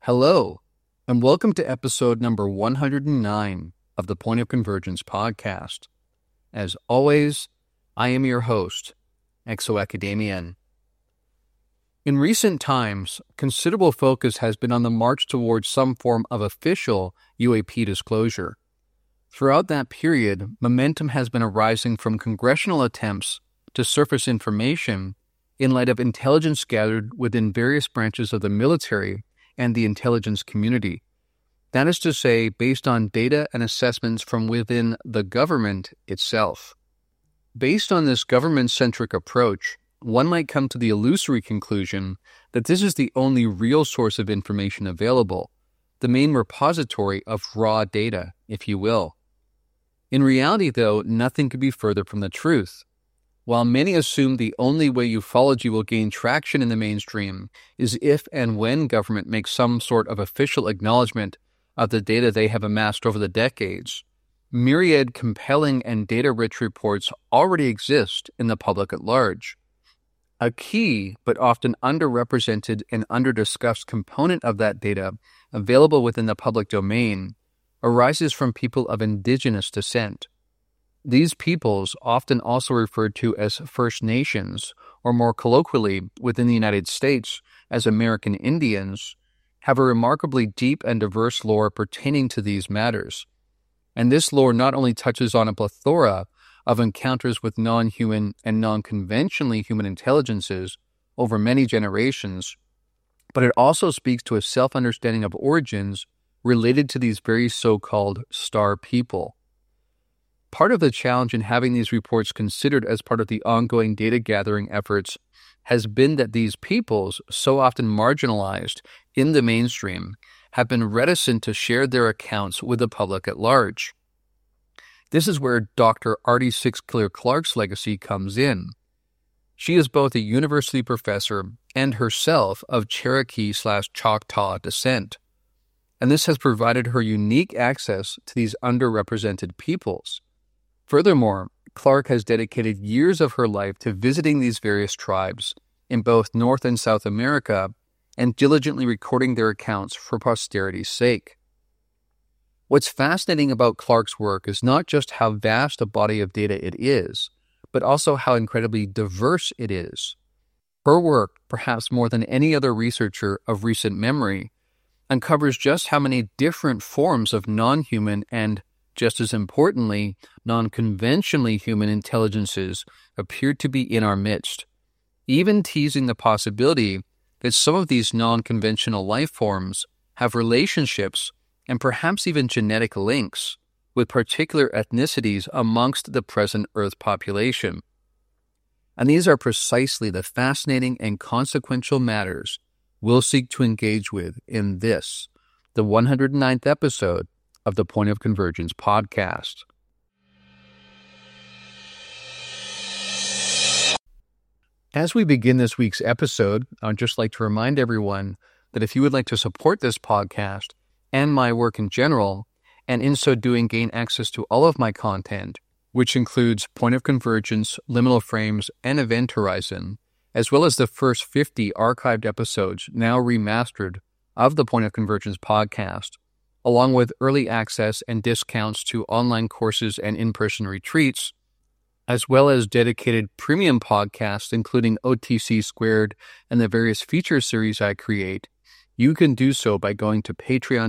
Hello, and welcome to episode number 109 of the Point of Convergence podcast. As always, I am your host, Exo-Academian. In recent times, considerable focus has been on the march towards some form of official UAP disclosure. Throughout that period, momentum has been arising from congressional attempts to surface information in light of intelligence gathered within various branches of the military and the intelligence community. That is to say, based on data and assessments from within the government itself. Based on this government-centric approach, one might come to the illusory conclusion that this is the only real source of information available, the main repository of raw data, if you will. In reality, though, nothing could be further from the truth. While many assume the only way ufology will gain traction in the mainstream is if and when government makes some sort of official acknowledgement of the data they have amassed over the decades, myriad compelling and data-rich reports already exist in the public at large. A key, but often underrepresented and underdiscussed component of that data available within the public domain arises from people of indigenous descent. These peoples, often also referred to as First Nations, or more colloquially within the United States as American Indians, have a remarkably deep and diverse lore pertaining to these matters. And this lore not only touches on a plethora of encounters with non-human and non-conventionally human intelligences over many generations, but it also speaks to a self-understanding of origins related to these very so-called star people. Part of the challenge in having these reports considered as part of the ongoing data gathering efforts has been that these peoples, so often marginalized in the mainstream, have been reticent to share their accounts with the public at large. This is where Dr. Artie Six Killer Clarke's legacy comes in. She is both a university professor and herself of Cherokee/Choctaw descent, and this has provided her unique access to these underrepresented peoples. Furthermore, Clarke has dedicated years of her life to visiting these various tribes in both North and South America and diligently recording their accounts for posterity's sake. What's fascinating about Clarke's work is not just how vast a body of data it is, but also how incredibly diverse it is. Her work, perhaps more than any other researcher of recent memory, uncovers just how many different forms of non-human and, just as importantly, non-conventionally human intelligences appear to be in our midst, even teasing the possibility that some of these non-conventional life forms have relationships and perhaps even genetic links with particular ethnicities amongst the present Earth population. And these are precisely the fascinating and consequential matters we'll seek to engage with in this, the 109th episode of the Point of Convergence podcast. As we begin this week's episode, I'd just like to remind everyone that if you would like to support this podcast and my work in general, and in so doing gain access to all of my content, which includes Point of Convergence, Liminal Frames, and Event Horizon, as well as the first 50 archived episodes now remastered of the Point of Convergence podcast, along with early access and discounts to online courses and in-person retreats, as well as dedicated premium podcasts, including OTC Squared and the various feature series I create, you can do so by going to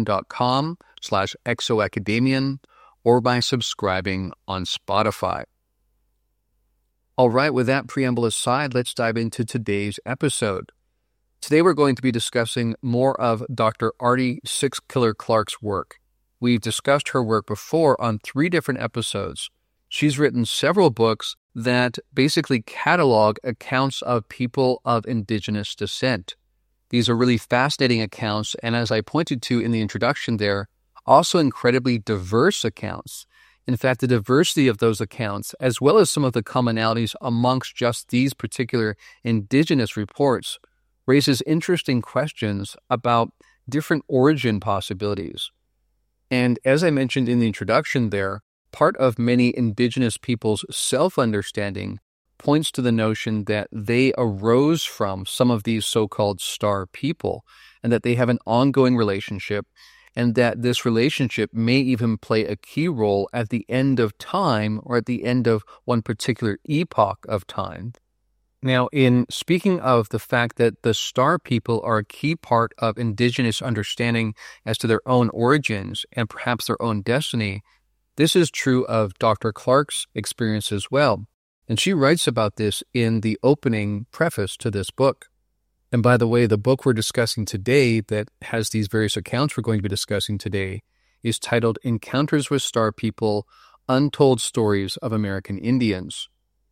patreon.com/exoacademian or by subscribing on Spotify. All right, with that preamble aside, let's dive into today's episode. Today we're going to be discussing more of Dr. Artie Six Killer Clarke's work. We've discussed her work before on 3 different episodes. She's written several books that basically catalog accounts of people of indigenous descent. These are really fascinating accounts, and as I pointed to in the introduction there, also incredibly diverse accounts. In fact, the diversity of those accounts, as well as some of the commonalities amongst just these particular indigenous reports, raises interesting questions about different origin possibilities. And as I mentioned in the introduction there, part of many indigenous people's self-understanding points to the notion that they arose from some of these so-called star people and that they have an ongoing relationship, and that this relationship may even play a key role at the end of time or at the end of one particular epoch of time. Now, in speaking of the fact that the star people are a key part of indigenous understanding as to their own origins and perhaps their own destiny, this is true of Dr. Clark's experience as well. And she writes about this in the opening preface to this book. And by the way, the book we're discussing today that has these various accounts we're going to be discussing today is titled Encounters with Star People, Untold Stories of American Indians.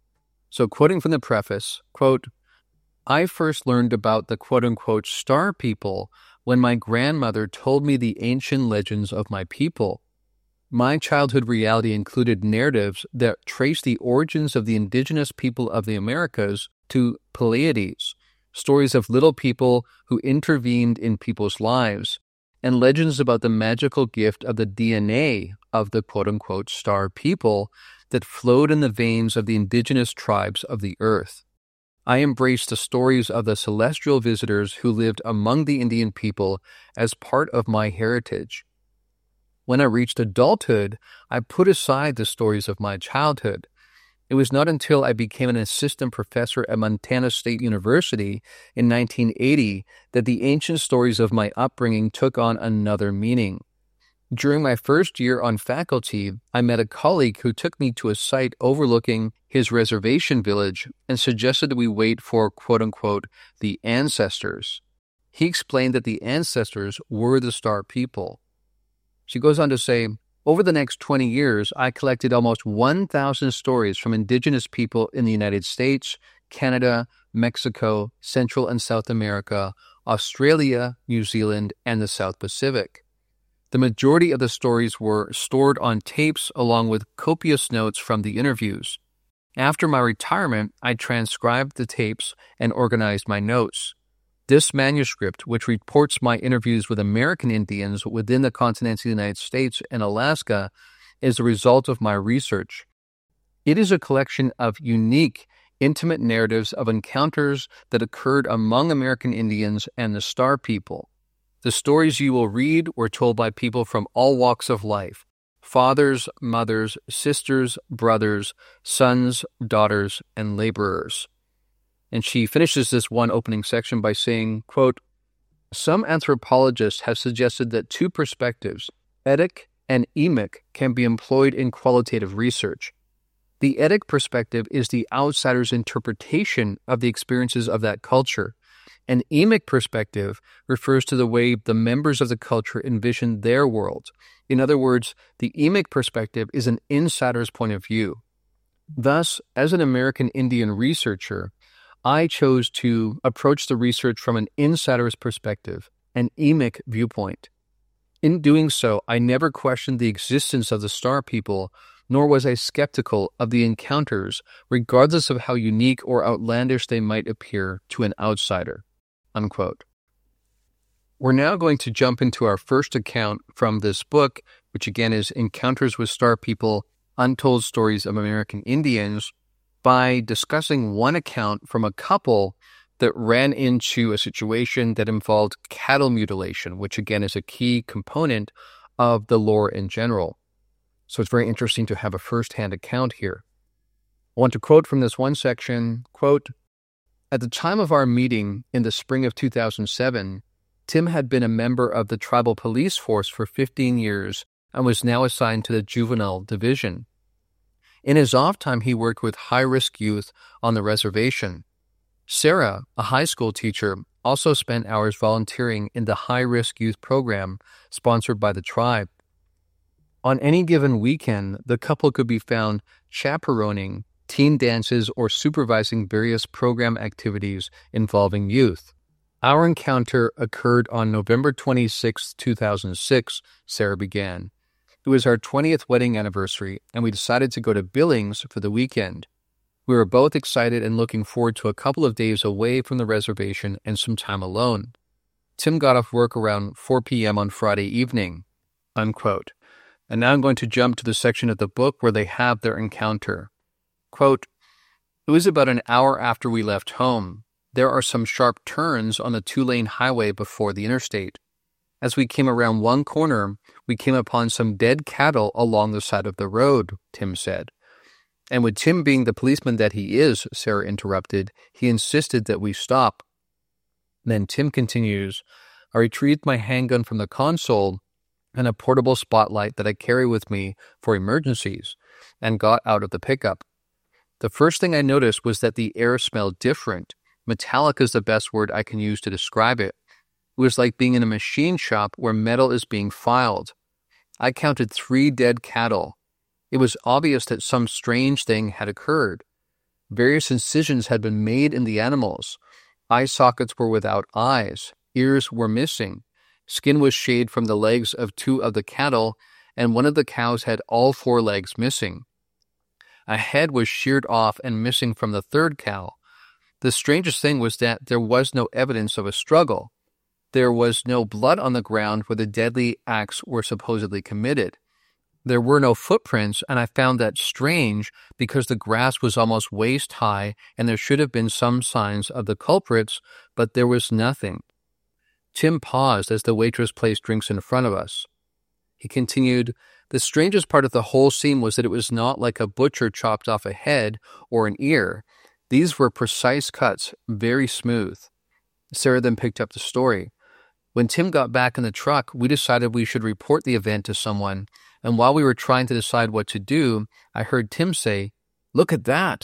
So quoting from the preface, quote, "I first learned about the quote-unquote star people when my grandmother told me the ancient legends of my people. My childhood reality included narratives that trace the origins of the indigenous people of the Americas to Pleiades, stories of little people who intervened in people's lives, and legends about the magical gift of the DNA of the quote-unquote star people that flowed in the veins of the indigenous tribes of the earth. I embraced the stories of the celestial visitors who lived among the Indian people as part of my heritage. When I reached adulthood, I put aside the stories of my childhood. It was not until I became an assistant professor at Montana State University in 1980 that the ancient stories of my upbringing took on another meaning. During my first year on faculty, I met a colleague who took me to a site overlooking his reservation village and suggested that we wait for, quote-unquote, the ancestors. He explained that the ancestors were the star people. She goes on to say, over the next 20 years, I collected almost 1,000 stories from indigenous people in the United States, Canada, Mexico, Central and South America, Australia, New Zealand, and the South Pacific. The majority of the stories were stored on tapes along with copious notes from the interviews. After my retirement, I transcribed the tapes and organized my notes. This manuscript, which reports my interviews with American Indians within the continental United States and Alaska, is the result of my research. It is a collection of unique, intimate narratives of encounters that occurred among American Indians and the Star People. The stories you will read were told by people from all walks of life: fathers, mothers, sisters, brothers, sons, daughters, and laborers. And she finishes this one opening section by saying, quote, some anthropologists have suggested that two perspectives, etic and emic, can be employed in qualitative research. The etic perspective is the outsider's interpretation of the experiences of that culture. An emic perspective refers to the way the members of the culture envision their world. In other words, the emic perspective is an insider's point of view. Thus, as an American Indian researcher, I chose to approach the research from an insider's perspective, an emic viewpoint. In doing so, I never questioned the existence of the Star People, nor was I skeptical of the encounters, regardless of how unique or outlandish they might appear to an outsider." Unquote. We're now going to jump into our first account from this book, which again is Encounters with Star People, Untold Stories of American Indians, by discussing one account from a couple that ran into a situation that involved cattle mutilation, which again is a key component of the lore in general. So it's very interesting to have a first-hand account here. I want to quote from this one section, quote, "At the time of our meeting in the spring of 2007, Tim had been a member of the tribal police force for 15 years and was now assigned to the juvenile division. In his off time, he worked with high-risk youth on the reservation. Sarah, a high school teacher, also spent hours volunteering in the high-risk youth program sponsored by the tribe. On any given weekend, the couple could be found chaperoning teen dances or supervising various program activities involving youth. Our encounter occurred on November 26, 2006, Sarah began. It was our 20th wedding anniversary, and we decided to go to Billings for the weekend. We were both excited and looking forward to a couple of days away from the reservation and some time alone. Tim got off work around 4 p.m. on Friday evening." Unquote. And now I'm going to jump to the section of the book where they have their encounter. Quote, "It It was about an hour after we left home. There are some sharp turns on the 2-lane highway before the interstate. As we came around one corner, we came upon some dead cattle along the side of the road, Tim said. And with Tim being the policeman that he is, Sarah interrupted, he insisted that we stop. Then Tim continues, I retrieved my handgun from the console and a portable spotlight that I carry with me for emergencies and got out of the pickup. The first thing I noticed was that the air smelled different. Metallic is the best word I can use to describe it. It was like being in a machine shop where metal is being filed. I counted 3 dead cattle. It was obvious that some strange thing had occurred. Various incisions had been made in the animals. Eye sockets were without eyes. Ears were missing. Skin was shaved from the legs of 2 of the cattle, and one of the cows had all 4 legs missing. A head was sheared off and missing from the 3rd cow. The strangest thing was that there was no evidence of a struggle. There was no blood on the ground where the deadly acts were supposedly committed. There were no footprints, and I found that strange because the grass was almost waist high and there should have been some signs of the culprits, but there was nothing. Tim paused as the waitress placed drinks in front of us. He continued, the strangest part of the whole scene was that it was not like a butcher chopped off a head or an ear. These were precise cuts, very smooth. Sarah then picked up the story. When Tim got back in the truck, we decided we should report the event to someone, and while we were trying to decide what to do, I heard Tim say, "Look at that."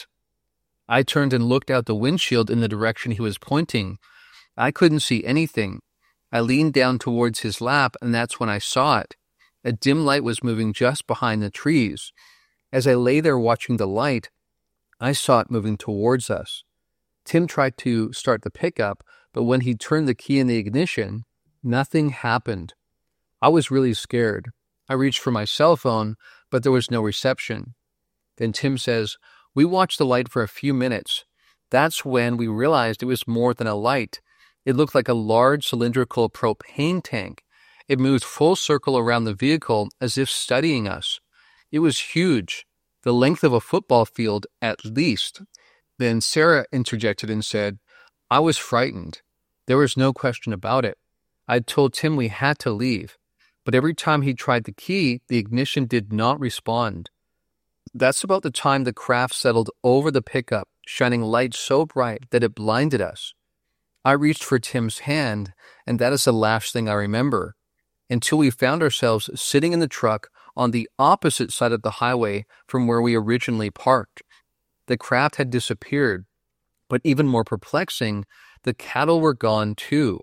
I turned and looked out the windshield in the direction he was pointing. I couldn't see anything. I leaned down towards his lap, and that's when I saw it. A dim light was moving just behind the trees. As I lay there watching the light, I saw it moving towards us. Tim tried to start the pickup, but when he turned the key in the ignition, nothing happened. I was really scared. I reached for my cell phone, but there was no reception. Then Tim says, we watched the light for a few minutes. That's when we realized it was more than a light. It looked like a large cylindrical propane tank. It moved full circle around the vehicle as if studying us. It was huge, the length of a football field at least. Then Sarah interjected and said, I was frightened. There was no question about it. I told Tim we had to leave, but every time he tried the key, the ignition did not respond. That's about the time the craft settled over the pickup, shining light so bright that it blinded us. I reached for Tim's hand, and that is the last thing I remember, until we found ourselves sitting in the truck on the opposite side of the highway from where we originally parked. The craft had disappeared, but even more perplexing, the cattle were gone too.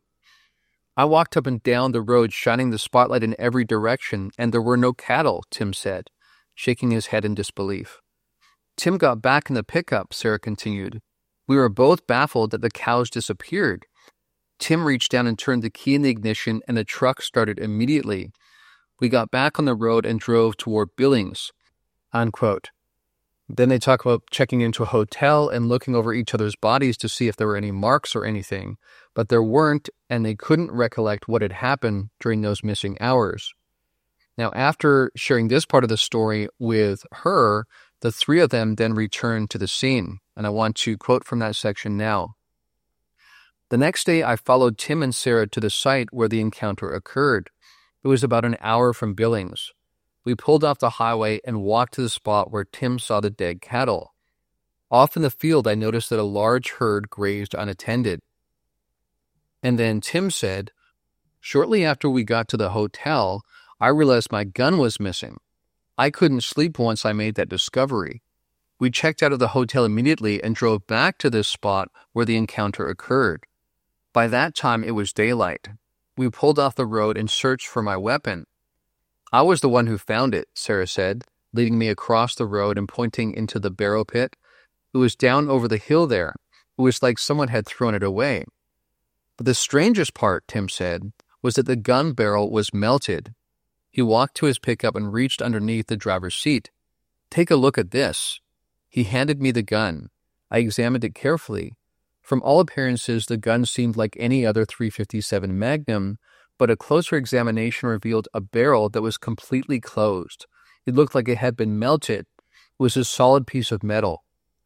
I walked up and down the road shining the spotlight in every direction, and there were no cattle, Tim said, shaking his head in disbelief. Tim got back in the pickup, Sarah continued. We were both baffled that the cows disappeared. Tim reached down and turned the key in the ignition, and the truck started immediately. We got back on the road and drove toward Billings, unquote. Then they talk about checking into a hotel and looking over each other's bodies to see if there were any marks or anything, but there weren't, and they couldn't recollect what had happened during those missing hours. Now, after sharing this part of the story with her, the 3 of them then returned to the scene, and I want to quote from that section now. The next day, I followed Tim and Sarah to the site where the encounter occurred. It was about an hour from Billings. We pulled off the highway and walked to the spot where Tim saw the dead cattle. Off in the field, I noticed that a large herd grazed unattended. And then Tim said, shortly after we got to the hotel, I realized my gun was missing. I couldn't sleep once I made that discovery. We checked out of the hotel immediately and drove back to this spot where the encounter occurred. By that time, it was daylight. We pulled off the road and searched for my weapon. I was the one who found it, Sarah said, leading me across the road and pointing into the barrow pit. It was down over the hill there. It was like someone had thrown it away. But the strangest part, Tim said, was that the gun barrel was melted. He walked to his pickup and reached underneath the driver's seat. Take a look at this. He handed me the gun. I examined it carefully. From all appearances, the gun seemed like any other .357 Magnum, but a closer examination revealed a barrel that was completely closed. It looked like it had been melted. It was a solid piece of metal.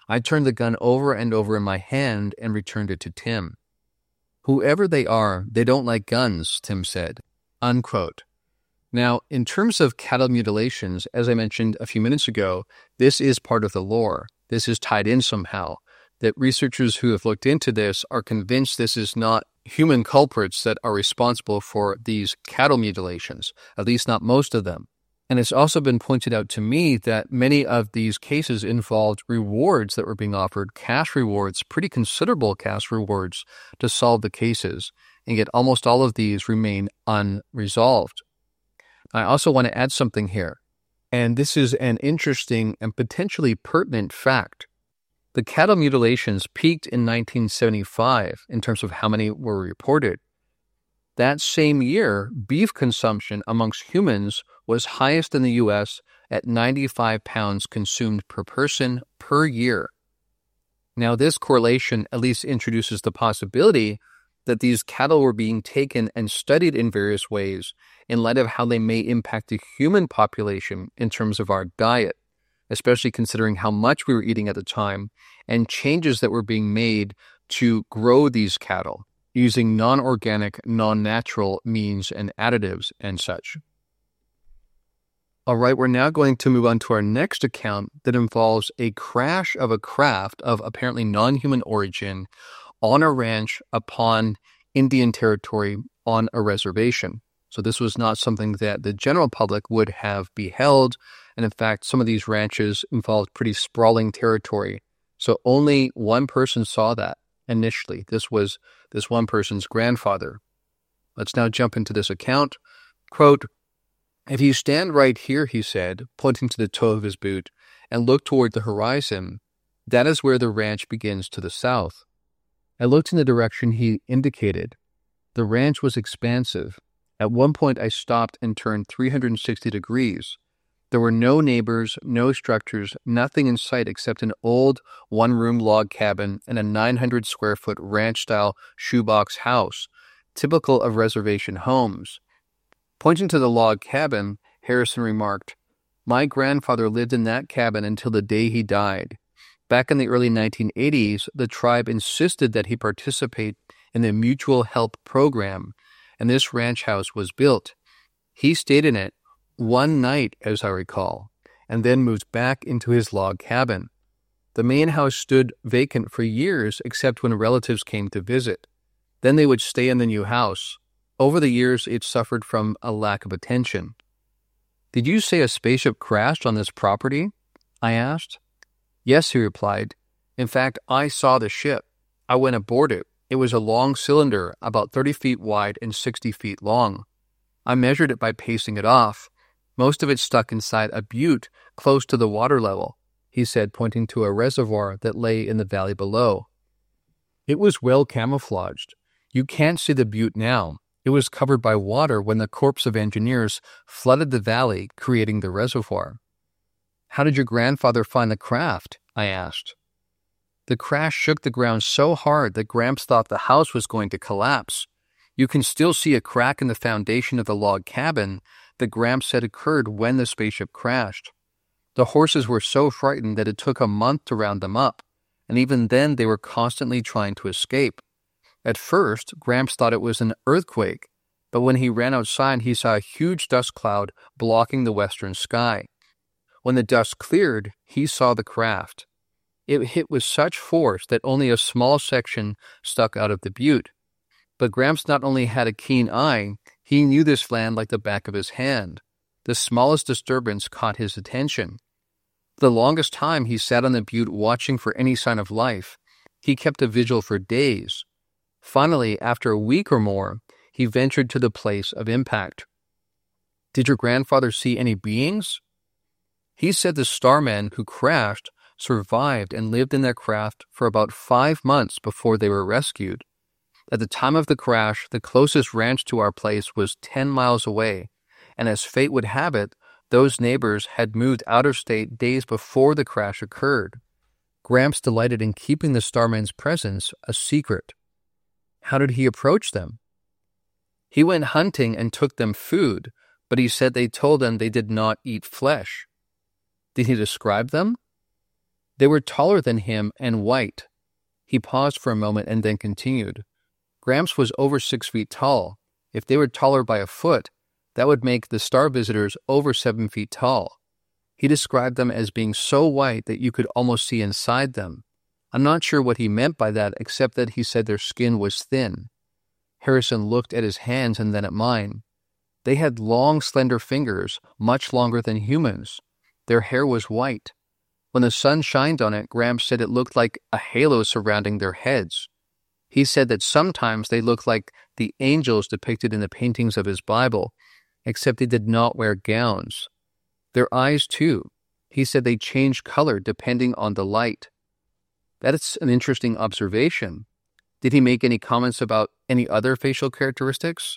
I turned the gun over and over in my hand and returned it to Tim. Whoever they are, they don't like guns, Tim said. Unquote. Now, in terms of cattle mutilations, as I mentioned a few minutes ago, this is part of the lore. This is tied in somehow. That researchers who have looked into this are convinced this is not human culprits that are responsible for these cattle mutilations, at least not most of them. And it's also been pointed out to me that many of these cases involved rewards that were being offered, cash rewards, pretty considerable cash rewards to solve the cases, and yet almost all of these remain unresolved. I also want to add something here, and this is an interesting and potentially pertinent fact. The cattle mutilations peaked in 1975 in terms of how many were reported. That same year, beef consumption amongst humans was highest in the U.S. at 95 pounds consumed per person per year. Now, this correlation at least introduces the possibility that these cattle were being taken and studied in various ways in light of how they may impact the human population in terms of our diet, especially considering how much we were eating at the time and changes that were being made to grow these cattle using non-organic, non-natural means and additives and such. All right, we're now going to move on to our next account that involves a crash of a craft of apparently non-human origin on a ranch upon Indian territory on a reservation. So this was not something that the general public would have beheld. And in fact, some of these ranches involved pretty sprawling territory. So only one person saw that initially. This was this one person's grandfather. Let's now jump into this account. Quote, "If you stand right here," he said, pointing to the toe of his boot, "and look toward the horizon, that is where the ranch begins to the south." I looked in the direction he indicated. The ranch was expansive. At one point, I stopped and turned 360 degrees. There were no neighbors, no structures, nothing in sight except an old one-room log cabin and a 900-square-foot ranch-style shoebox house, typical of reservation homes. Pointing to the log cabin, Harrison remarked, "My grandfather lived in that cabin until the day he died. Back in the early 1980s, the tribe insisted that he participate in the Mutual Help Program, and this ranch house was built. He stayed in it one night, as I recall, and then moved back into his log cabin. The main house stood vacant for years except when relatives came to visit. Then they would stay in the new house. Over the years, it suffered from a lack of attention." "Did you say a spaceship crashed on this property?" I asked. "Yes," he replied. "In fact, I saw the ship. I went aboard it. It was a long cylinder, about 30 feet wide and 60 feet long. I measured it by pacing it off. Most of it stuck inside a butte close to the water level," he said, pointing to a reservoir that lay in the valley below. "It was well camouflaged. You can't see the butte now. It was covered by water when the Corps of Engineers flooded the valley, creating the reservoir." "How did your grandfather find the craft?" I asked. "The crash shook the ground so hard that Gramps thought the house was going to collapse. You can still see a crack in the foundation of the log cabin that Gramps said occurred when the spaceship crashed. The horses were so frightened that it took a month to round them up, and even then they were constantly trying to escape. At first, Gramps thought it was an earthquake, but when he ran outside, he saw a huge dust cloud blocking the western sky. When the dust cleared, he saw the craft. It hit with such force that only a small section stuck out of the butte. But Gramps not only had a keen eye, he knew this land like the back of his hand. The smallest disturbance caught his attention. For the longest time, he sat on the butte watching for any sign of life. He kept a vigil for days. Finally, after a week or more, he ventured to the place of impact." "Did your grandfather see any beings?" "He said the starmen who crashed survived and lived in their craft for about 5 months before they were rescued. At the time of the crash, the closest ranch to our place was 10 miles away, and as fate would have it, those neighbors had moved out of state days before the crash occurred. Gramps delighted in keeping the starmen's presence a secret." "How did he approach them?" "He went hunting and took them food, but he said they told him they did not eat flesh." "Did he describe them?" They were taller than him and white. He paused for a moment and then continued. Gramps was over 6 feet tall. If they were taller by a foot, that would make the star visitors over 7 feet tall. He described them as being so white that you could almost see inside them. I'm not sure what he meant by that, except that he said their skin was thin. Harrison looked at his hands and then at mine. They had long, slender fingers, much longer than humans. Their hair was white. When the sun shined on it, Gramps said it looked like a halo surrounding their heads. He said that sometimes they looked like the angels depicted in the paintings of his Bible, except they did not wear gowns. Their eyes, too. He said they changed color depending on the light. That's an interesting observation. Did he make any comments about any other facial characteristics?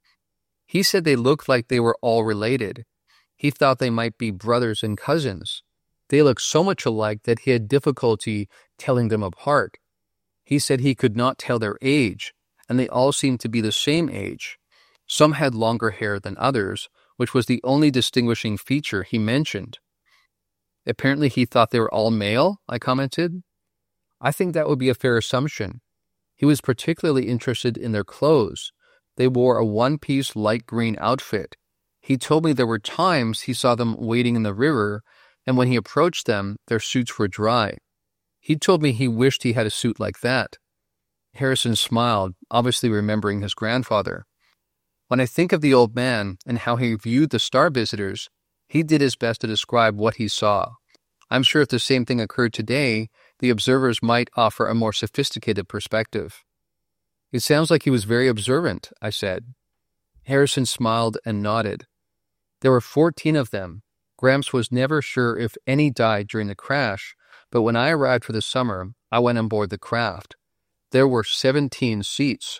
He said they looked like they were all related. He thought they might be brothers and cousins. They looked so much alike that he had difficulty telling them apart. He said he could not tell their age, and they all seemed to be the same age. Some had longer hair than others, which was the only distinguishing feature he mentioned. Apparently he thought they were all male, I commented. I think that would be a fair assumption. He was particularly interested in their clothes. They wore a one-piece light green outfit. He told me there were times he saw them wading in the river, and when he approached them, their suits were dry. He told me he wished he had a suit like that. Harrison smiled, obviously remembering his grandfather. When I think of the old man and how he viewed the star visitors, he did his best to describe what he saw. I'm sure if the same thing occurred today, the observers might offer a more sophisticated perspective. It sounds like he was very observant, I said. Harrison smiled and nodded. There were 14 of them. Gramps was never sure if any died during the crash, but when I arrived for the summer, I went on board the craft. There were 17 seats.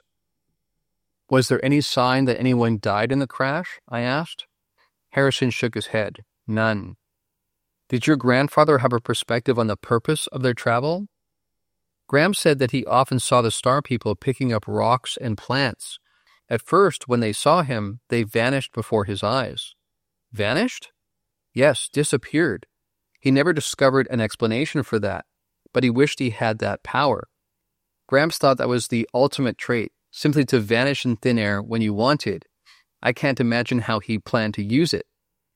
Was there any sign that anyone died in the crash? I asked. Harrison shook his head. None. Did your grandfather have a perspective on the purpose of their travel? Gramps said that he often saw the star people picking up rocks and plants. At first, when they saw him, they vanished before his eyes. Vanished? Yes, disappeared. He never discovered an explanation for that, but he wished he had that power. Gramps thought that was the ultimate trait, simply to vanish in thin air when you wanted. I can't imagine how he planned to use it.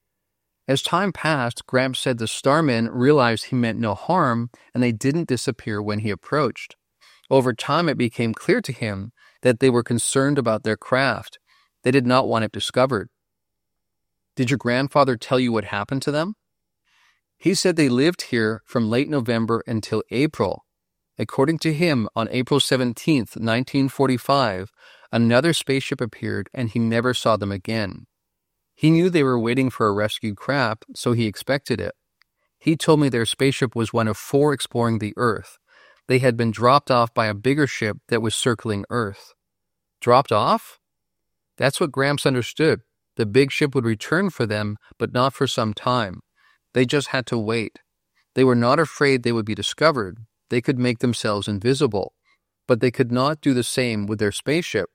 As time passed, Gramps said the starmen realized he meant no harm and they didn't disappear when he approached. Over time, it became clear to him that they were concerned about their craft. They did not want it discovered. Did your grandfather tell you what happened to them? He said they lived here from late November until April. According to him, on April 17th, 1945, another spaceship appeared and he never saw them again. He knew they were waiting for a rescued craft, so he expected it. He told me their spaceship was one of 4 exploring the Earth. They had been dropped off by a bigger ship that was circling Earth. Dropped off? That's what Gramps understood. The big ship would return for them, but not for some time. They just had to wait. They were not afraid they would be discovered. They could make themselves invisible, but they could not do the same with their spaceship.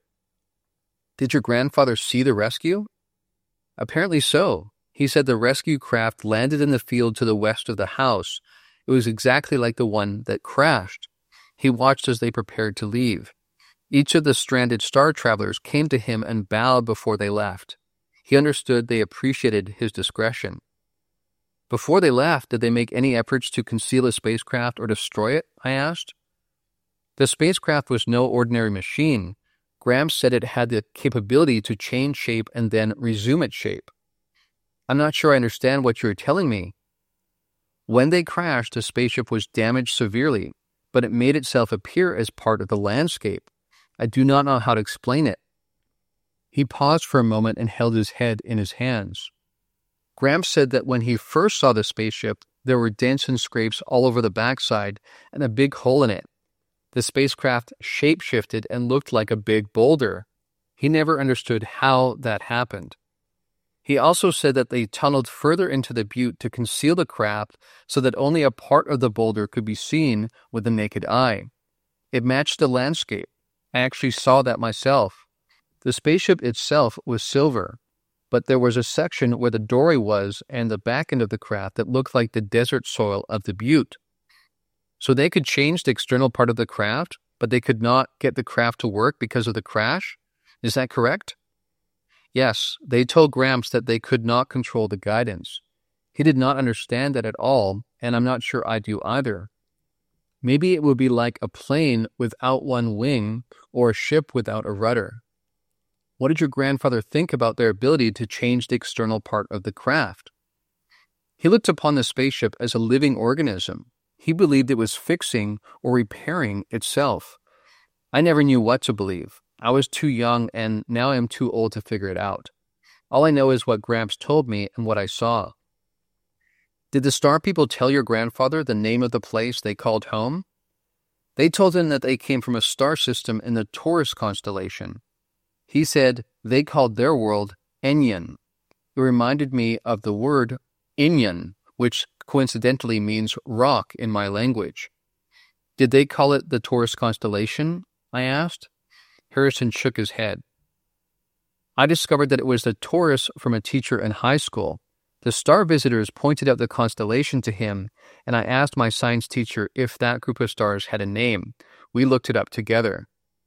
Did your grandfather see the rescue? Apparently so. He said the rescue craft landed in the field to the west of the house. It was exactly like the one that crashed. He watched as they prepared to leave. Each of the stranded star travelers came to him and bowed before they left. He understood they appreciated his discretion. Before they left, did they make any efforts to conceal the spacecraft or destroy it? I asked. The spacecraft was no ordinary machine. Gramps said it had the capability to change shape and then resume its shape. I'm not sure I understand what you're telling me. When they crashed, the spaceship was damaged severely, but it made itself appear as part of the landscape. I do not know how to explain it. He paused for a moment and held his head in his hands. Gramps said that when he first saw the spaceship, there were dents and scrapes all over the backside and a big hole in it. The spacecraft shape-shifted and looked like a big boulder. He never understood how that happened. He also said that they tunneled further into the butte to conceal the craft so that only a part of the boulder could be seen with the naked eye. It matched the landscape. I actually saw that myself. The spaceship itself was silver, but there was a section where the dory was and the back end of the craft that looked like the desert soil of the butte. So they could change the external part of the craft, but they could not get the craft to work because of the crash? Is that correct? Yes, they told Gramps that they could not control the guidance. He did not understand that at all, and I'm not sure I do either. Maybe it would be like a plane without one wing or a ship without a rudder. What did your grandfather think about their ability to change the external part of the craft? He looked upon the spaceship as a living organism. He believed it was fixing or repairing itself. I never knew what to believe. I was too young, and now I am too old to figure it out. All I know is what Gramps told me and what I saw. Did the star people tell your grandfather the name of the place they called home? They told him that they came from a star system in the Taurus constellation. He said they called their world Enyon. It reminded me of the word Inyan, which coincidentally means rock in my language. Did they call it the Taurus constellation? I asked. Harrison shook his head. I discovered that it was the Taurus from a teacher in high school. The star visitors pointed out the constellation to him, and I asked my science teacher if that group of stars had a name. We looked it up together.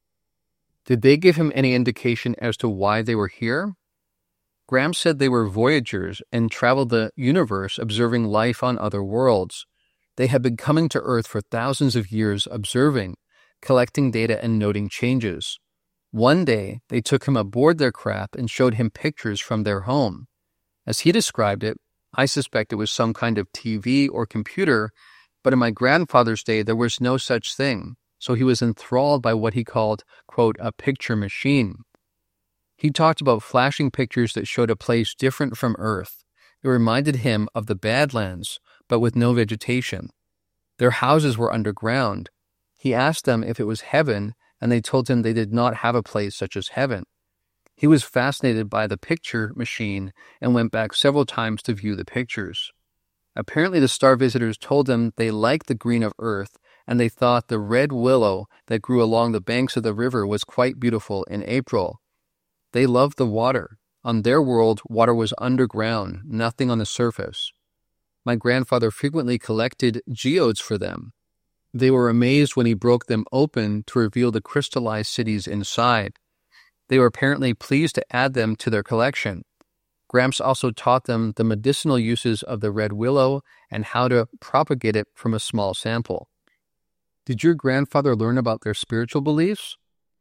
Did they give him any indication as to why they were here? Gramps said they were voyagers and traveled the universe observing life on other worlds. They had been coming to Earth for thousands of years observing, collecting data and noting changes. One day, they took him aboard their craft and showed him pictures from their home. As he described it, I suspect it was some kind of TV or computer, but in my grandfather's day there was no such thing, so he was enthralled by what he called, quote, a picture machine. He talked about flashing pictures that showed a place different from Earth. It reminded him of the Badlands, but with no vegetation. Their houses were underground. He asked them if it was heaven, and they told him they did not have a place such as heaven. He was fascinated by the picture machine and went back several times to view the pictures. Apparently the star visitors told him they liked the green of Earth, and they thought the red willow that grew along the banks of the river was quite beautiful in April. They loved the water. On their world, water was underground, nothing on the surface. My grandfather frequently collected geodes for them. They were amazed when he broke them open to reveal the crystallized cities inside. They were apparently pleased to add them to their collection. Gramps also taught them the medicinal uses of the red willow and how to propagate it from a small sample. Did your grandfather learn about their spiritual beliefs?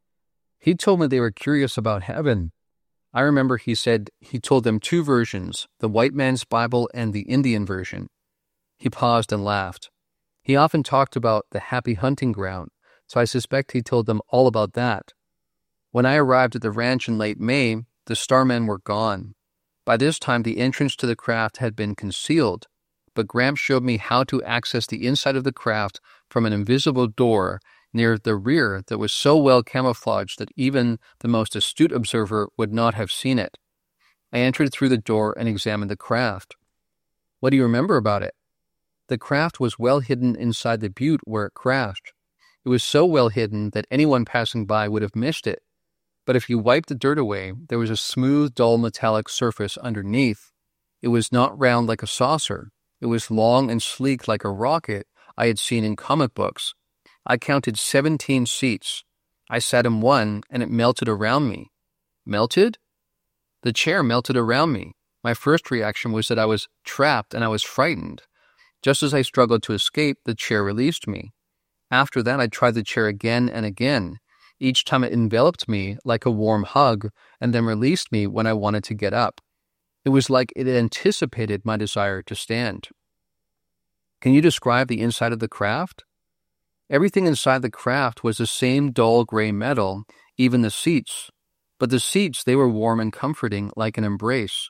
He told me they were curious about heaven. I remember he said he told them two versions, the white man's Bible and the Indian version. He paused and laughed. He often talked about the happy hunting ground, so I suspect he told them all about that. When I arrived at the ranch in late May, the starmen were gone. By this time, the entrance to the craft had been concealed, but Gramps showed me how to access the inside of the craft from an invisible door near the rear that was so well camouflaged that even the most astute observer would not have seen it. I entered through the door and examined the craft. What do you remember about it? The craft was well hidden inside the butte where it crashed. It was so well hidden that anyone passing by would have missed it. But if you wiped the dirt away, there was a smooth, dull metallic surface underneath. It was not round like a saucer. It was long and sleek like a rocket I had seen in comic books. I counted 17 seats. I sat in one, and it melted around me. Melted? The chair melted around me. My first reaction was that I was trapped and I was frightened. Just as I struggled to escape, the chair released me. After that, I tried the chair again and again. Each time it enveloped me like a warm hug and then released me when I wanted to get up. It was like it anticipated my desire to stand. Can you describe the inside of the craft? Everything inside the craft was the same dull gray metal, even the seats. But the seats, they were warm and comforting like an embrace.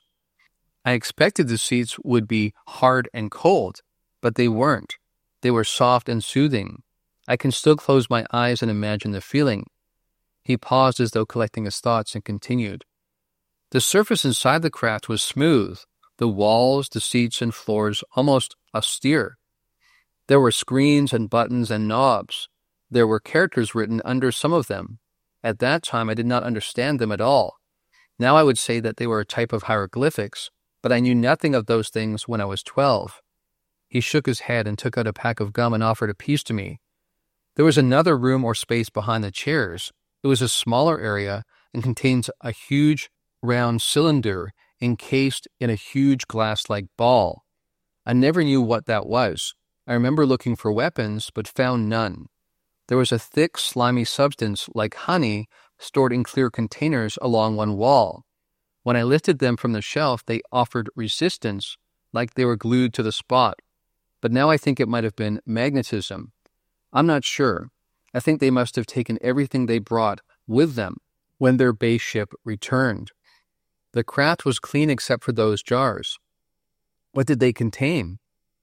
I expected the seats would be hard and cold, but they weren't. They were soft and soothing. I can still close my eyes and imagine the feeling. He paused as though collecting his thoughts and continued. The surface inside the craft was smooth, the walls, the seats, and floors almost austere. There were screens and buttons and knobs. There were characters written under some of them. At that time, I did not understand them at all. Now I would say that they were a type of hieroglyphics, but I knew nothing of those things when I was 12. He shook his head and took out a pack of gum and offered a piece to me. There was another room or space behind the chairs. It was a smaller area and contains a huge round cylinder encased in a huge glass-like ball. I never knew what that was. I remember looking for weapons, but found none. There was a thick, slimy substance like honey stored in clear containers along one wall. When I lifted them from the shelf, they offered resistance, like they were glued to the spot. But now I think it might have been magnetism. I'm not sure. I think they must have taken everything they brought with them when their base ship returned. The craft was clean except for those jars. What did they contain?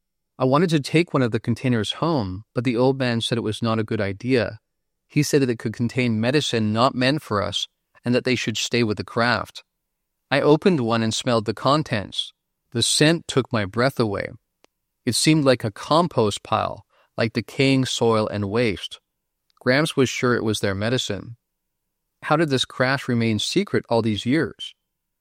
I wanted to take one of the containers home, but the old man said it was not a good idea. He said that it could contain medicine not meant for us, and that they should stay with the craft. I opened one and smelled the contents. The scent took my breath away. It seemed like a compost pile, like decaying soil and waste. Gramps was sure it was their medicine. How did this craft remain secret all these years?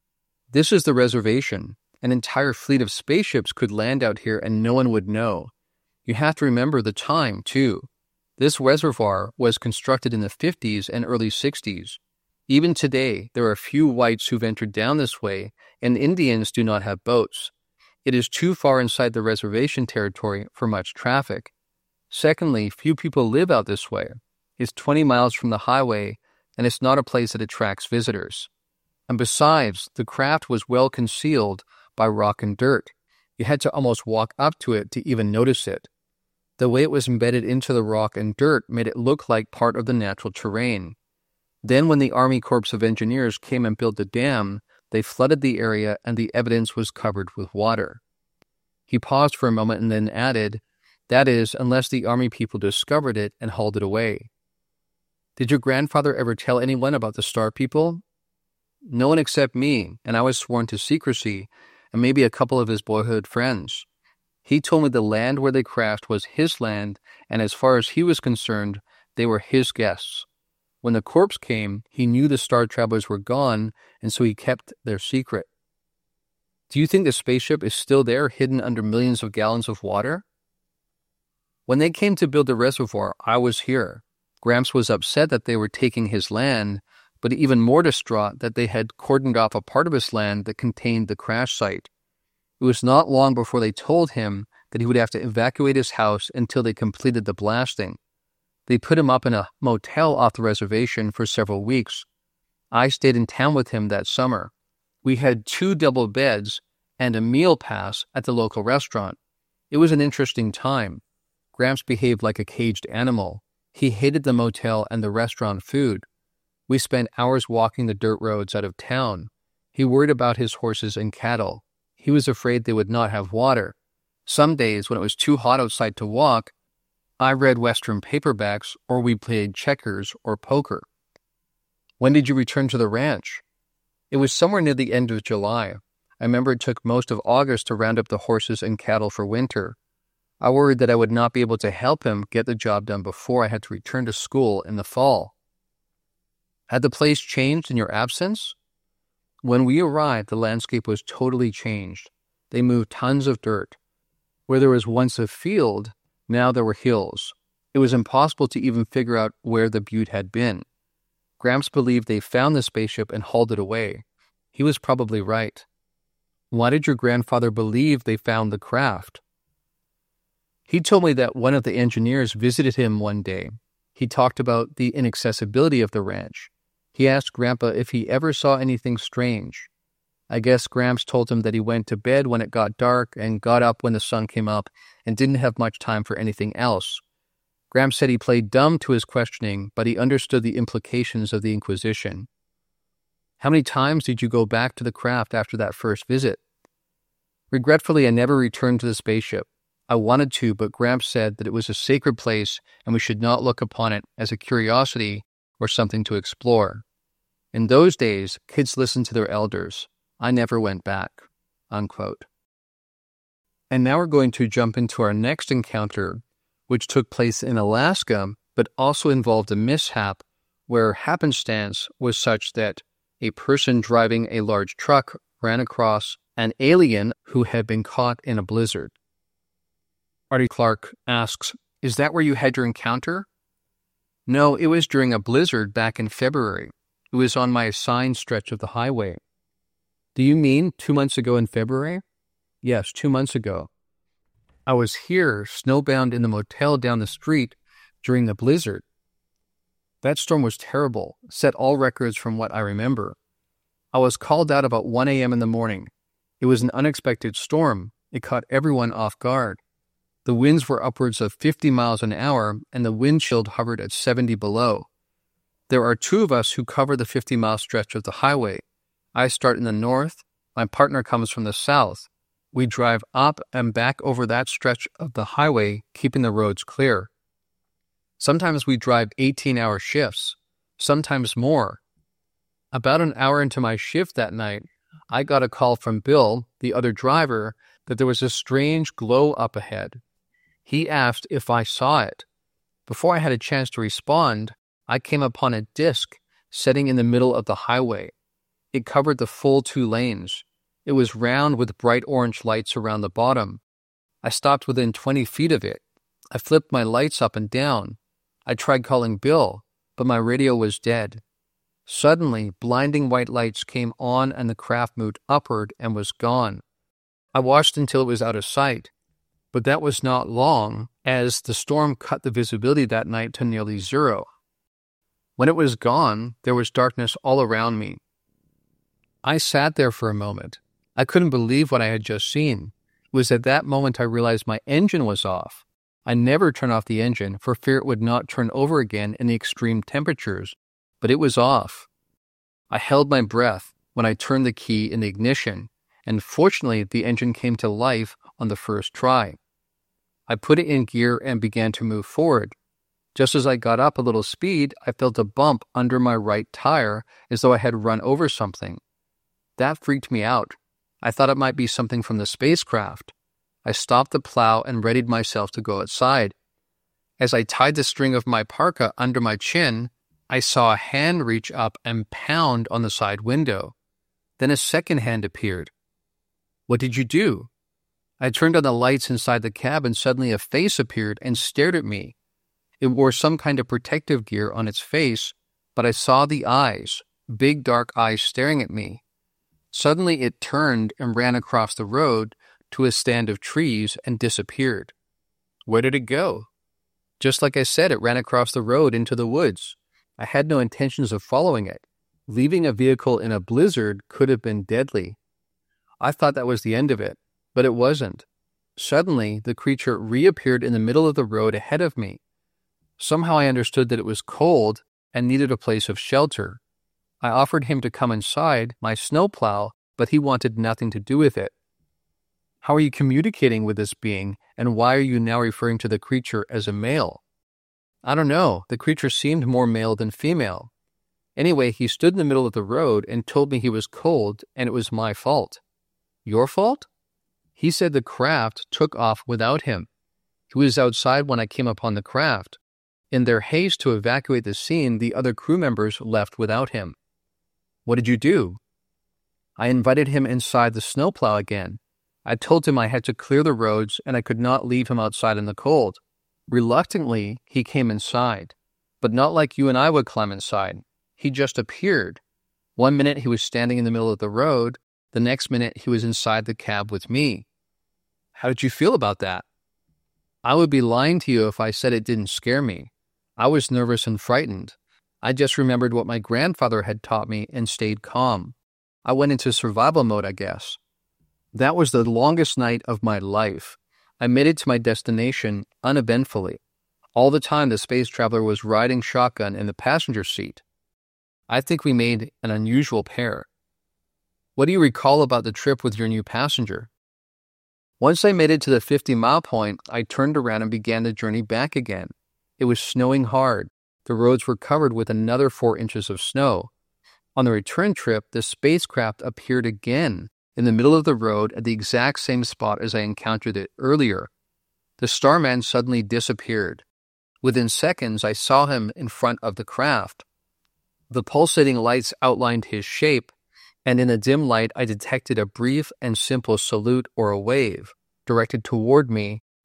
This is the reservation. An entire fleet of spaceships could land out here and no one would know. You have to remember the time, too. This reservoir was constructed in the 50s and early 60s. Even today, there are few whites who ventured down this way, and Indians do not have boats. It is too far inside the reservation territory for much traffic. Secondly, few people live out this way. It's 20 miles from the highway, and it's not a place that attracts visitors. And besides, the craft was well concealed by rock and dirt. You had to almost walk up to it to even notice it. The way it was embedded into the rock and dirt made it look like part of the natural terrain. Then when the Army Corps of Engineers came and built the dam, they flooded the area and the evidence was covered with water. He paused for a moment and then added, that is, unless the Army people discovered it and hauled it away. Did your grandfather ever tell anyone about the Star People? No one except me, and I was sworn to secrecy, and maybe a couple of his boyhood friends. He told me the land where they crashed was his land, and as far as he was concerned, they were his guests. When the corpse came, he knew the star travelers were gone, and so he kept their secret. Do you think the spaceship is still there, hidden under millions of gallons of water? When they came to build the reservoir, I was here. Gramps was upset that they were taking his land, but even more distraught that they had cordoned off a part of his land that contained the crash site. It was not long before they told him that he would have to evacuate his house until they completed the blasting. They put him up in a motel off the reservation for several weeks. I stayed in town with him that summer. We had 2 double beds and a meal pass at the local restaurant. It was an interesting time. Gramps behaved like a caged animal. He hated the motel and the restaurant food. We spent hours walking the dirt roads out of town. He worried about his horses and cattle. He was afraid they would not have water. Some days, when it was too hot outside to walk, I read Western paperbacks or we played checkers or poker. When did you return to the ranch? It was somewhere near the end of July. I remember it took most of August to round up the horses and cattle for winter. I worried that I would not be able to help him get the job done before I had to return to school in the fall. Had the place changed in your absence? When we arrived, the landscape was totally changed. They moved tons of dirt. Where there was once a field, now there were hills. It was impossible to even figure out where the butte had been. Gramps believed they found the spaceship and hauled it away. He was probably right. Why did your grandfather believe they found the craft? He told me that one of the engineers visited him one day. He talked about the inaccessibility of the ranch. He asked Grandpa if he ever saw anything strange. I guess Gramps told him that he went to bed when it got dark and got up when the sun came up and didn't have much time for anything else. Gramps said he played dumb to his questioning, but he understood the implications of the Inquisition. How many times did you go back to the craft after that first visit? Regretfully, I never returned to the spaceship. I wanted to, but Gramps said that it was a sacred place and we should not look upon it as a curiosity or something to explore. In those days, kids listened to their elders. I never went back." Unquote. And now we're going to jump into our next encounter, which took place in Alaska, but also involved a mishap where happenstance was such that a person driving a large truck ran across an alien who had been caught in a blizzard. Artie Clark asks, is that where you had your encounter? No, it was during a blizzard back in February. It was on my assigned stretch of the highway. Do you mean 2 months ago in February? Yes, 2 months ago. I was here, snowbound in the motel down the street during the blizzard. That storm was terrible, set all records from what I remember. I was called out about 1 a.m. in the morning. It was an unexpected storm. It caught everyone off guard. The winds were upwards of 50 miles an hour, and the wind chill hovered at 70 below. There are 2 of us who cover the 50-mile stretch of the highway. I start in the north. My partner comes from the south. We drive up and back over that stretch of the highway, keeping the roads clear. Sometimes we drive 18-hour shifts, sometimes more. About an hour into my shift that night, I got a call from Bill, the other driver, that there was a strange glow up ahead. He asked if I saw it. Before I had a chance to respond, I came upon a disc setting in the middle of the highway. It covered the full 2 lanes. It was round with bright orange lights around the bottom. I stopped within 20 feet of it. I flipped my lights up and down. I tried calling Bill, but my radio was dead. Suddenly, blinding white lights came on and the craft moved upward and was gone. I watched until it was out of sight, but that was not long, as the storm cut the visibility that night to nearly 0. When it was gone, there was darkness all around me. I sat there for a moment. I couldn't believe what I had just seen. It was at that moment I realized my engine was off. I never turn off the engine for fear it would not turn over again in the extreme temperatures, but it was off. I held my breath when I turned the key in the ignition, and fortunately the engine came to life on the first try. I put it in gear and began to move forward. Just as I got up a little speed, I felt a bump under my right tire as though I had run over something. That freaked me out. I thought it might be something from the spacecraft. I stopped the plow and readied myself to go outside. As I tied the string of my parka under my chin, I saw a hand reach up and pound on the side window. Then a second hand appeared. What did you do? I turned on the lights inside the cab and suddenly a face appeared and stared at me. It wore some kind of protective gear on its face, but I saw the eyes, big dark eyes staring at me. Suddenly it turned and ran across the road to a stand of trees and disappeared. Where did it go? Just like I said, it ran across the road into the woods. I had no intentions of following it. Leaving a vehicle in a blizzard could have been deadly. I thought that was the end of it, but it wasn't. Suddenly, the creature reappeared in the middle of the road ahead of me. Somehow I understood that it was cold and needed a place of shelter. I offered him to come inside my snowplow, but he wanted nothing to do with it. How are you communicating with this being, and why are you now referring to the creature as a male? I don't know. The creature seemed more male than female. Anyway, he stood in the middle of the road and told me he was cold and it was my fault. Your fault? He said the craft took off without him. He was outside when I came upon the craft. In their haste to evacuate the scene, the other crew members left without him. What did you do? I invited him inside the snowplow again. I told him I had to clear the roads and I could not leave him outside in the cold. Reluctantly, he came inside, but not like you and I would climb inside. He just appeared. 1 minute he was standing in the middle of the road, the next minute he was inside the cab with me. How did you feel about that? I would be lying to you if I said it didn't scare me. I was nervous and frightened. I just remembered what my grandfather had taught me and stayed calm. I went into survival mode, I guess. That was the longest night of my life. I made it to my destination uneventfully. All the time the space traveler was riding shotgun in the passenger seat. I think we made an unusual pair. What do you recall about the trip with your new passenger? Once I made it to the 50-mile point, I turned around and began the journey back again. It was snowing hard. The roads were covered with another 4 inches of snow. On the return trip, the spacecraft appeared again in the middle of the road at the exact same spot as I encountered it earlier. The starman suddenly disappeared. Within seconds, I saw him in front of the craft. The pulsating lights outlined his shape, and in the dim light I detected a brief and simple salute or a wave directed toward me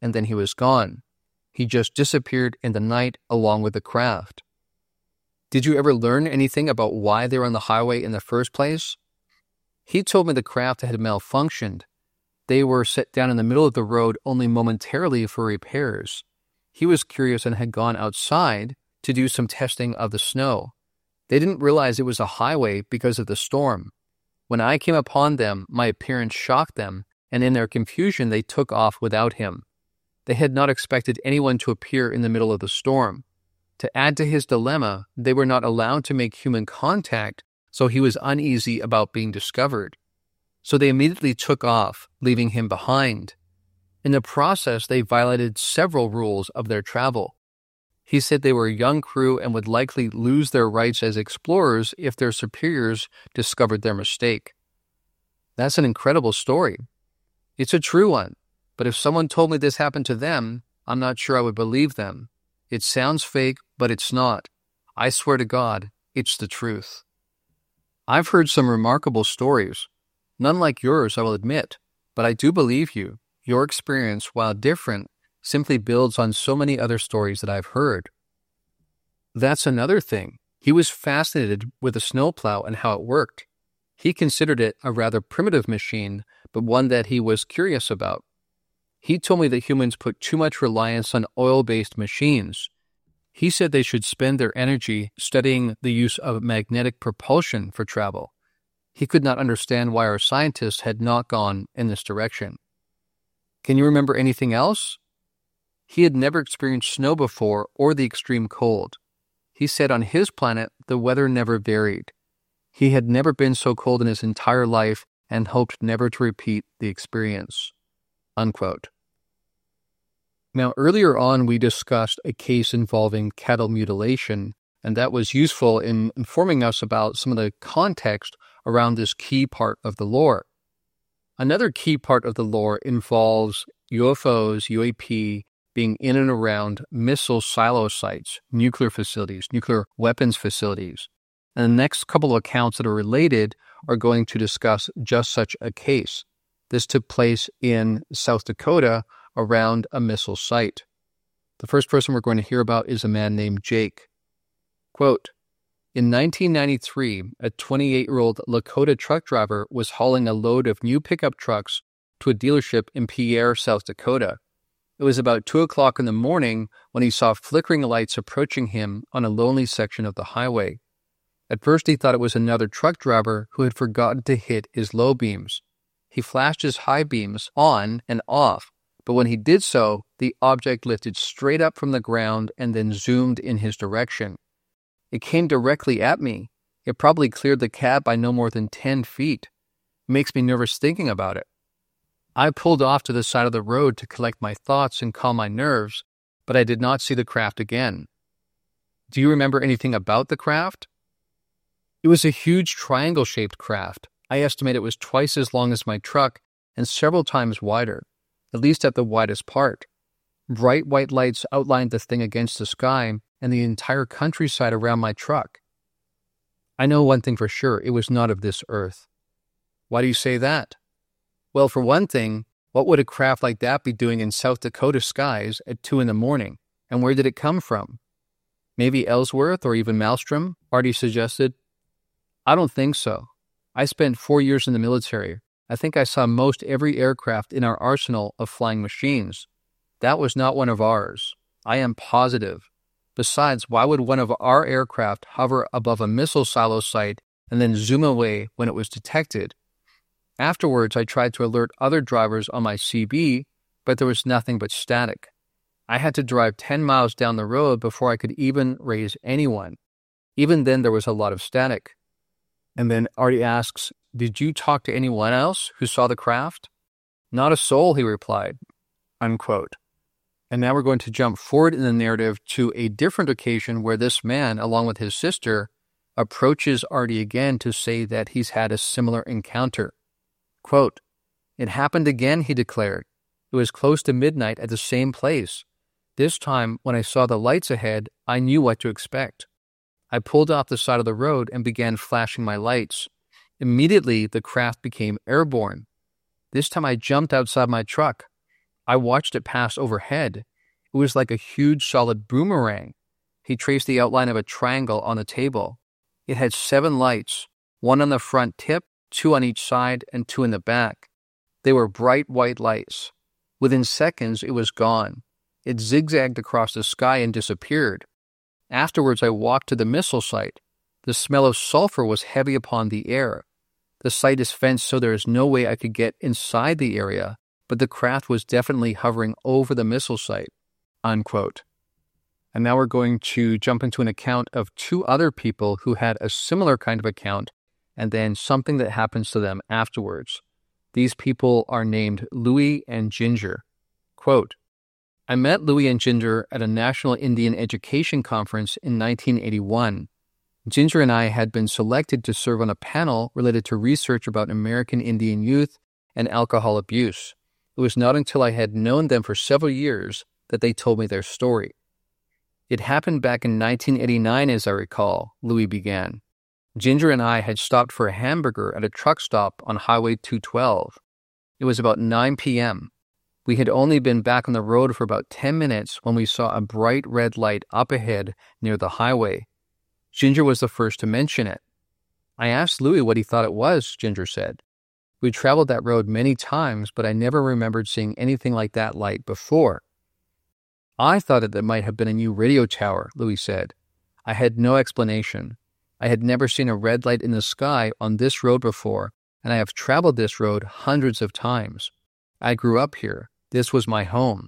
and then he was gone. He just disappeared in the night along with the craft. Did you ever learn anything about why they were on the highway in the first place? He told me the craft had malfunctioned. They were set down in the middle of the road only momentarily for repairs. He was curious and had gone outside to do some testing of the snow. They didn't realize it was a highway because of the storm. When I came upon them, my appearance shocked them, and in their confusion they took off without him. They had not expected anyone to appear in the middle of the storm. To add to his dilemma, they were not allowed to make human contact, so he was uneasy about being discovered. So they immediately took off, leaving him behind. In the process, they violated several rules of their travel. He said they were a young crew and would likely lose their rights as explorers if their superiors discovered their mistake. That's an incredible story. It's a true one, but if someone told me this happened to them, I'm not sure I would believe them. It sounds fake, but it's not. I swear to God, it's the truth. I've heard some remarkable stories. None like yours, I will admit, but I do believe you. Your experience, while different, simply builds on so many other stories that I've heard. That's another thing. He was fascinated with a snowplow and how it worked. He considered it a rather primitive machine, but one that he was curious about. He told me that humans put too much reliance on oil-based machines. He said they should spend their energy studying the use of magnetic propulsion for travel. He could not understand why our scientists had not gone in this direction. Can you remember anything else? He had never experienced snow before or the extreme cold. He said on his planet, the weather never varied. He had never been so cold in his entire life and hoped never to repeat the experience. Unquote. Now, earlier on, we discussed a case involving cattle mutilation, and that was useful in informing us about some of the context around this key part of the lore. Another key part of the lore involves UFOs, UAP, being in and around missile silo sites, nuclear facilities, nuclear weapons facilities. And the next couple of accounts that are related are going to discuss just such a case. This took place in South Dakota around a missile site. The first person we're going to hear about is a man named Jake. Quote, in 1993, a 28-year-old Lakota truck driver was hauling a load of new pickup trucks to a dealership in Pierre, South Dakota. It was about 2 o'clock in the morning when he saw flickering lights approaching him on a lonely section of the highway. At first, he thought it was another truck driver who had forgotten to hit his low beams. He flashed his high beams on and off, but when he did so, the object lifted straight up from the ground and then zoomed in his direction. It came directly at me. It probably cleared the cab by no more than 10 feet. It makes me nervous thinking about it. I pulled off to the side of the road to collect my thoughts and calm my nerves, but I did not see the craft again. Do you remember anything about the craft? It was a huge triangle-shaped craft. I estimate it was twice as long as my truck and several times wider, at least at the widest part. Bright white lights outlined the thing against the sky and the entire countryside around my truck. I know one thing for sure, it was not of this earth. Why do you say that? Well, for one thing, what would a craft like that be doing in South Dakota skies at 2 in the morning? And where did it come from? Maybe Ellsworth or even Maelstrom, Artie suggested. I don't think so. I spent 4 years in the military. I think I saw most every aircraft in our arsenal of flying machines. That was not one of ours. I am positive. Besides, why would one of our aircraft hover above a missile silo site and then zoom away when it was detected? Afterwards, I tried to alert other drivers on my CB, but there was nothing but static. I had to drive 10 miles down the road before I could even raise anyone. Even then, there was a lot of static. And then Artie asks, did you talk to anyone else who saw the craft? Not a soul, he replied. Unquote. And now we're going to jump forward in the narrative to a different occasion where this man, along with his sister, approaches Artie again to say that he's had a similar encounter. Quote, it happened again, he declared. It was close to midnight at the same place. This time, when I saw the lights ahead, I knew what to expect. I pulled off the side of the road and began flashing my lights. Immediately, the craft became airborne. This time I jumped outside my truck. I watched it pass overhead. It was like a huge solid boomerang. He traced the outline of a triangle on the table. It had 7 lights, 1 on the front tip, 2 on each side, and 2 in the back. They were bright white lights. Within seconds, it was gone. It zigzagged across the sky and disappeared. Afterwards, I walked to the missile site. The smell of sulfur was heavy upon the air. The site is fenced, so there is no way I could get inside the area, but the craft was definitely hovering over the missile site." Unquote. And now we're going to jump into an account of 2 other people who had a similar kind of account, and then something that happens to them afterwards. These people are named Louis and Ginger. Quote, "I met Louis and Ginger at a National Indian Education Conference in 1981. Ginger and I had been selected to serve on a panel related to research about American Indian youth and alcohol abuse. It was not until I had known them for several years that they told me their story. It happened back in 1989, as I recall," Louis began. "Ginger and I had stopped for a hamburger at a truck stop on Highway 212. It was about 9 p.m. We had only been back on the road for about 10 minutes when we saw a bright red light up ahead near the highway. Ginger was the first to mention it. I asked Louis what he thought it was, Ginger said. We traveled that road many times, but I never remembered seeing anything like that light before. I thought it might have been a new radio tower, Louis said. I had no explanation. I had never seen a red light in the sky on this road before, and I have traveled this road hundreds of times. I grew up here. This was my home."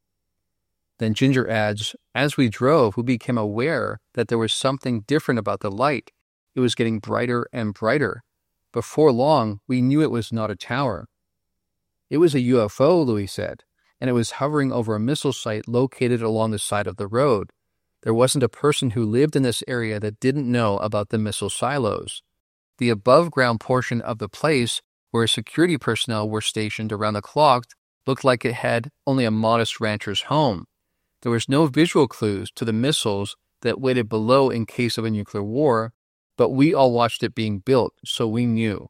Then Ginger adds, "As we drove, we became aware that there was something different about the light. It was getting brighter and brighter. Before long, we knew it was not a tower. It was a UFO, Louis said, and it was hovering over a missile site located along the side of the road. There wasn't a person who lived in this area that didn't know about the missile silos. The above-ground portion of the place where security personnel were stationed around the clock looked like it had only a modest rancher's home. There was no visual clues to the missiles that waited below in case of a nuclear war, but we all watched it being built, so we knew.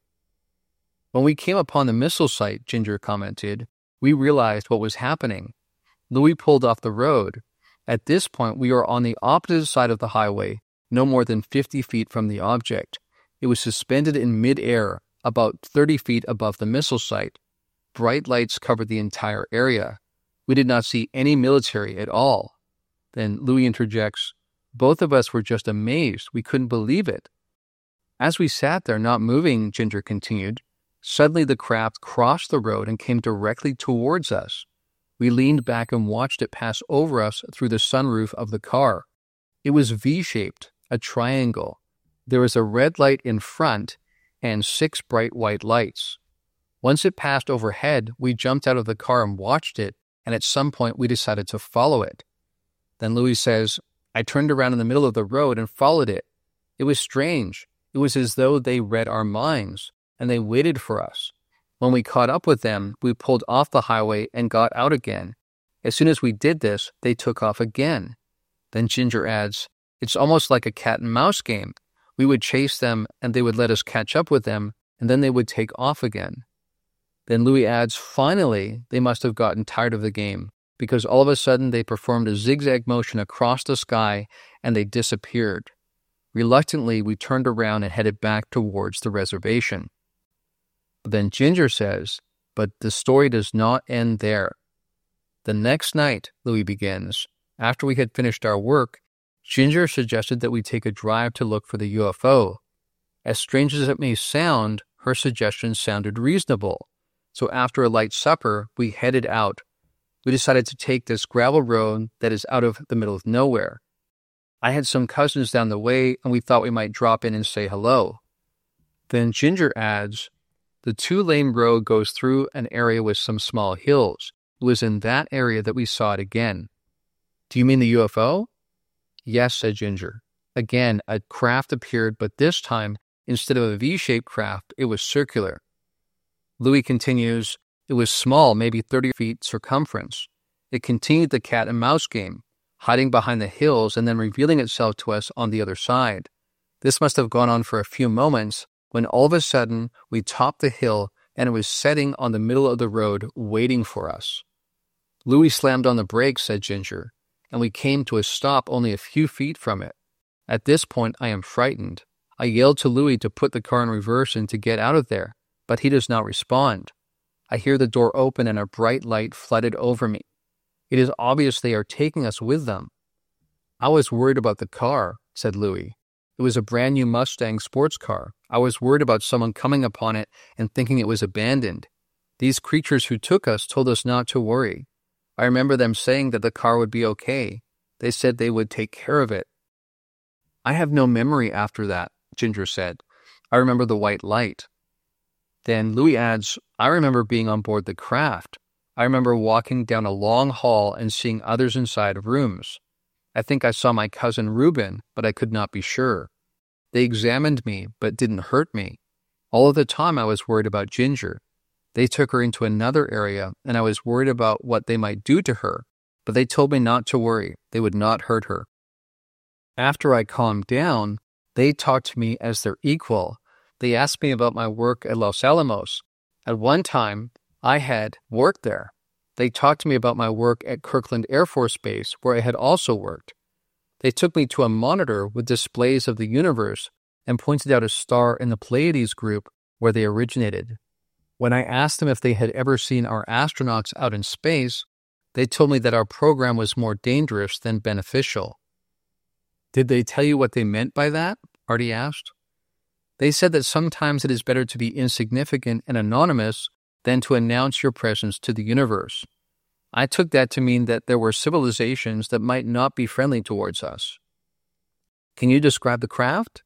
When we came upon the missile site," Ginger commented, "we realized what was happening. Louis pulled off the road. At this point, we were on the opposite side of the highway, no more than 50 feet from the object. It was suspended in mid-air, about 30 feet above the missile site. Bright lights covered the entire area. We did not see any military at all." Then Louis interjects, "Both of us were just amazed. We couldn't believe it." As we sat there not moving, Ginger continued, suddenly the craft crossed the road and came directly towards us. We leaned back and watched it pass over us through the sunroof of the car. It was V-shaped, a triangle. There was a red light in front and 6 bright white lights. Once it passed overhead, we jumped out of the car and watched it, and at some point we decided to follow it. Then Louis says, "I turned around in the middle of the road and followed it. It was strange. It was as though they read our minds, and they waited for us. When we caught up with them, we pulled off the highway and got out again. As soon as we did this, they took off again." Then Ginger adds, "It's almost like a cat and mouse game. We would chase them, and they would let us catch up with them, and then they would take off again." Then Louis adds, "Finally, they must have gotten tired of the game, because all of a sudden they performed a zigzag motion across the sky and they disappeared. Reluctantly, we turned around and headed back towards the reservation." But then Ginger says, "But the story does not end there. The next night," Louis begins, "after we had finished our work, Ginger suggested that we take a drive to look for the UFO. As strange as it may sound, her suggestion sounded reasonable. So after a light supper, we headed out. We decided to take this gravel road that is out of the middle of nowhere. I had some cousins down the way, and we thought we might drop in and say hello." Then Ginger adds, "The 2-lane road goes through an area with some small hills. It was in that area that we saw it again." "Do you mean the UFO?" "Yes," said Ginger. "Again, a craft appeared, but this time, instead of a V-shaped craft, it was circular." Louis continues, "It was small, maybe 30 feet circumference. It continued the cat and mouse game, hiding behind the hills and then revealing itself to us on the other side. This must have gone on for a few moments when all of a sudden we topped the hill and it was setting on the middle of the road waiting for us." Louis slammed on the brakes, said Ginger, and we came to a stop only a few feet from it. At this point, I am frightened. I yelled to Louis to put the car in reverse and to get out of there, but he does not respond. I hear the door open and a bright light flooded over me. It is obvious they are taking us with them. I was worried about the car, said Louis. It was a brand new Mustang sports car. I was worried about someone coming upon it and thinking it was abandoned. These creatures who took us told us not to worry. I remember them saying that the car would be okay. They said they would take care of it. I have no memory after that, Ginger said. I remember the white light. Then Louis adds, I remember being on board the craft. I remember walking down a long hall and seeing others inside of rooms. I think I saw my cousin Reuben, but I could not be sure. They examined me, but didn't hurt me. All of the time I was worried about Ginger. They took her into another area, and I was worried about what they might do to her, but they told me not to worry. They would not hurt her. After I calmed down, they talked to me as their equal. They asked me about my work at Los Alamos. At one time, I had worked there. They talked to me about my work at Kirkland Air Force Base, where I had also worked. They took me to a monitor with displays of the universe and pointed out a star in the Pleiades group where they originated. When I asked them if they had ever seen our astronauts out in space, they told me that our program was more dangerous than beneficial. Did they tell you what they meant by that? Artie asked. They said that sometimes it is better to be insignificant and anonymous than to announce your presence to the universe. I took that to mean that there were civilizations that might not be friendly towards us. Can you describe the craft?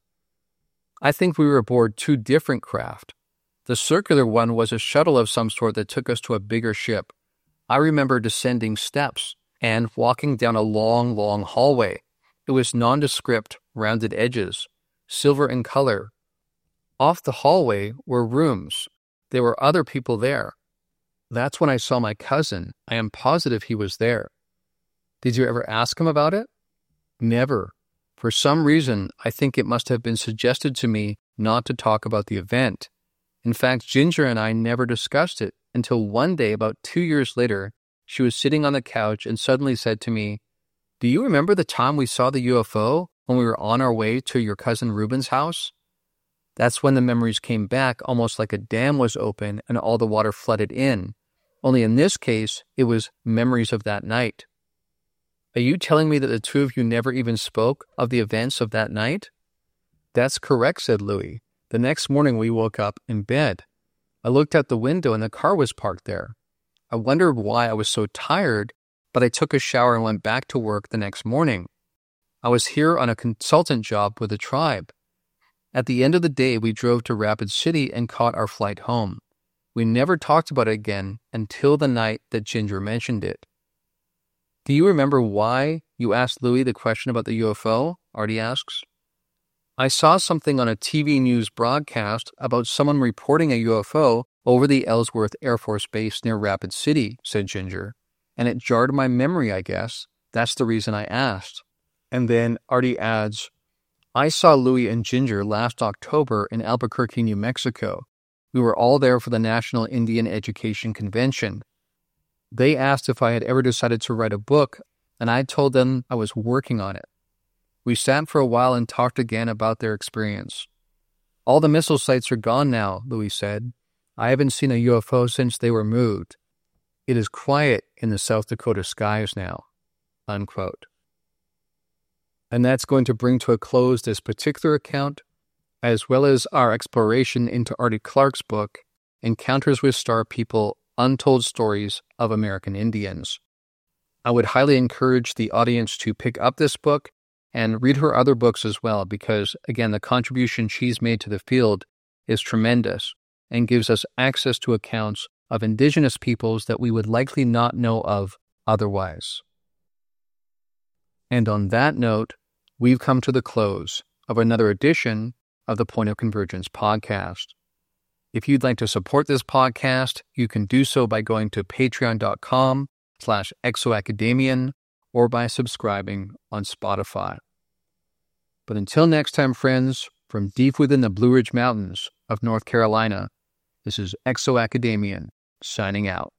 I think we were aboard two different craft. The circular one was a shuttle of some sort that took us to a bigger ship. I remember descending steps and walking down a long hallway. It was nondescript, rounded edges, silver in color. Off the hallway were rooms. There were other people there. That's when I saw my cousin. I am positive he was there. Did you ever ask him about it? Never. For some reason, I think it must have been suggested to me not to talk about the event. In fact, Ginger and I never discussed it until one day about 2 years later, she was sitting on the couch and suddenly said to me, "Do you remember the time we saw the UFO when we were on our way to your cousin Reuben's house?" That's when the memories came back, almost like a dam was open and all the water flooded in. Only in this case, it was memories of that night. Are you telling me that the two of you never even spoke of the events of that night? That's correct, said Louis. The next morning we woke up in bed. I looked out the window and the car was parked there. I wondered why I was so tired, but I took a shower and went back to work the next morning. I was here on a consultant job with the tribe. At the end of the day, we drove to Rapid City and caught our flight home. We never talked about it again until the night that Ginger mentioned it. Do you remember why you asked Louis the question about the UFO? Artie asks. I saw something on a TV news broadcast about someone reporting a UFO over the Ellsworth Air Force Base near Rapid City, said Ginger. And it jarred my memory, I guess. That's the reason I asked. And then Artie adds, I saw Louis and Ginger last October in Albuquerque, New Mexico. We were all there for the National Indian Education Convention. They asked if I had ever decided to write a book, and I told them I was working on it. We sat for a while and talked again about their experience. All the missile sites are gone now, Louis said. I haven't seen a UFO since they were moved. It is quiet in the South Dakota skies now. Unquote. And that's going to bring to a close this particular account, as well as our exploration into Artie Clark's book, Encounters with Star People, Untold Stories of American Indians. I would highly encourage the audience to pick up this book and read her other books as well, because, again, the contribution she's made to the field is tremendous and gives us access to accounts of indigenous peoples that we would likely not know of otherwise. And on that note, we've come to the close of another edition of the Point of Convergence podcast. If you'd like to support this podcast, you can do so by going to patreon.com/exoacademian or by subscribing on Spotify. But until next time, friends, from deep within the Blue Ridge Mountains of North Carolina, this is Exo Academian signing out.